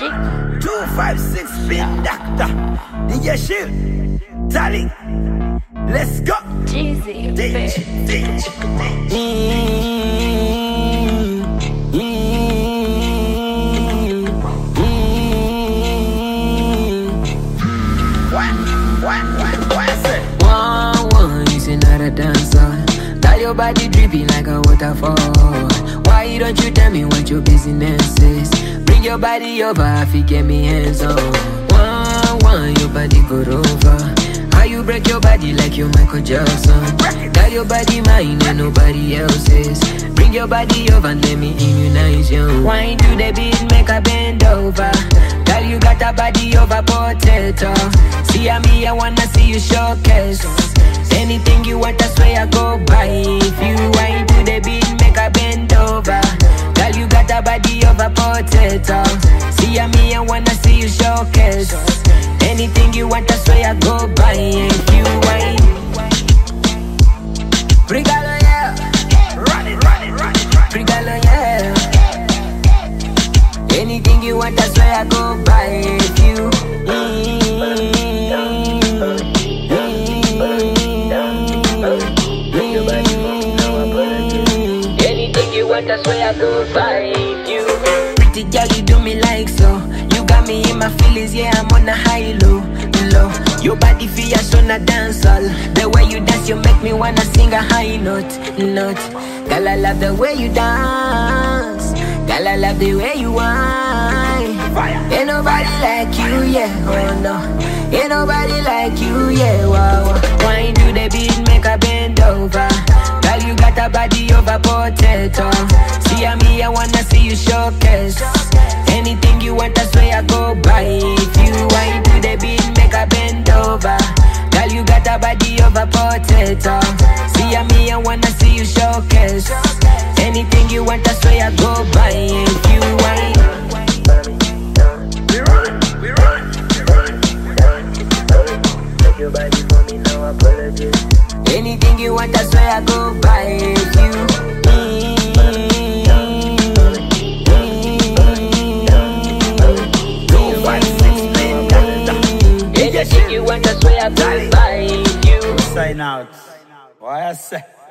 256 Spin Doctor, DJ Shield, Tally. Let's go. Jeezy, One, you say not a dancer. Got your body dripping like a waterfall. Why don't you tell me what your business is? Bring your body over, if you get me hands on. One, your body go over. How you break your body like you Michael Jackson? Got your body mine and nobody else's. Bring your body over and let me immunize you. Wine to the beat, make a bend over. Girl, you got a body over potato. See me, I wanna see you showcase. Anything you want, I swear I go buy. If you wine to the beat, make a bend over. Girl, you got a body over potato. See me, I wanna see you showcase. Anything you want, I swear I go buy. If you wine, Brigalo, yeah. Run it. Brigalo, yeah. Anything you want, I swear I go buy. If you anything you want, I swear I go buy. If you pretty girl, you do me like so. You got me in my feelings, yeah, I'm on a high low. Your body feel so na dance all. The way you dance, you make me wanna sing a high note. Girl, I love the way you dance. Girl, I love the way you whine. Ain't nobody like you, yeah, oh no. Ain't nobody like you, yeah, wow. Wine to the beat, make a bend over. Girl, you got a body over potato. See me, I wanna see you showcase. Anything you want, I swear I go buy. If you wine to the beat, make a bend over. Girl, you got a body over potato. See me, I wanna see you showcase. Anything you want, I swear I go buy. If you wine, We run. take your body for me now, apologies. Anything you want, I swear I go buy. If you anything you want, I swear I go buy. If you Sign out. Why I say?